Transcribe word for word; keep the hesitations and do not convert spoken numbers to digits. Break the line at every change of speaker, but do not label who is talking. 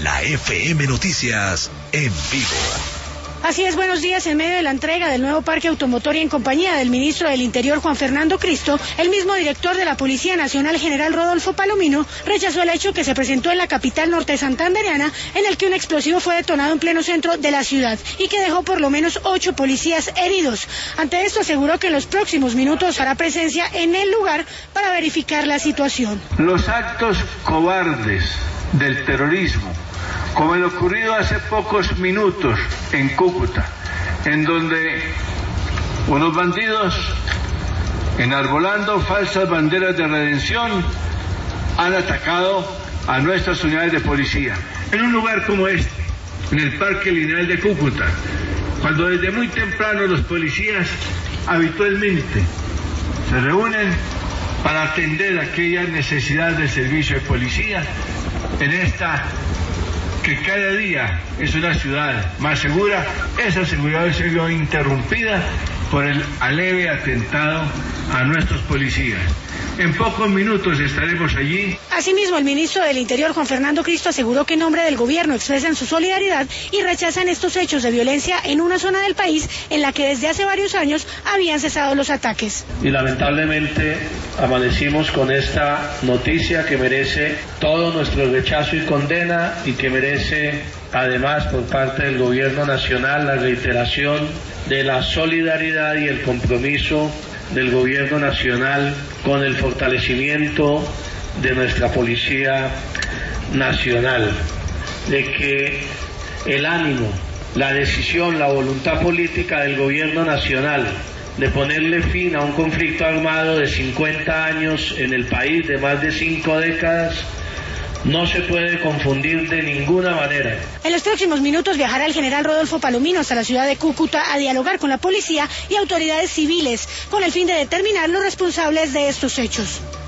La F M Noticias en vivo.
Así es, buenos días. En medio de la entrega del nuevo parque automotor y en compañía del ministro del Interior, Juan Fernando Cristo, el mismo director de la Policía Nacional, general Rodolfo Palomino, rechazó el hecho que se presentó en la capital norte santandereana, en el que un explosivo fue detonado en pleno centro de la ciudad y que dejó por lo menos ocho policías heridos. Ante esto aseguró que en los próximos minutos hará presencia en el lugar para verificar la situación.
Los actos cobardes del terrorismo, como el ocurrido hace pocos minutos en Cúcuta, en donde unos bandidos, enarbolando falsas banderas de redención, han atacado a nuestras unidades de policía. En un lugar como este, en el Parque Lineal de Cúcuta, cuando desde muy temprano los policías habitualmente se reúnen para atender aquellas necesidades del servicio de policía, en esta que cada día es una ciudad más segura, esa seguridad se vio interrumpida por el aleve atentado a nuestros policías. En pocos minutos estaremos allí.
Asimismo, el ministro del Interior, Juan Fernando Cristo, aseguró que en nombre del gobierno expresan su solidaridad y rechazan estos hechos de violencia en una zona del país en la que desde hace varios años habían cesado los ataques.
Y lamentablemente amanecimos con esta noticia que merece todo nuestro rechazo y condena, y que merece además por parte del gobierno nacional la reiteración de la solidaridad y el compromiso del gobierno nacional con el fortalecimiento de nuestra Policía Nacional, de que el ánimo, la decisión, la voluntad política del gobierno nacional de ponerle fin a un conflicto armado de cincuenta años en el país, de más de cinco décadas, no se puede confundir de ninguna manera.
En los próximos minutos viajará el general Rodolfo Palomino hasta la ciudad de Cúcuta a dialogar con la policía y autoridades civiles con el fin de determinar los responsables de estos hechos.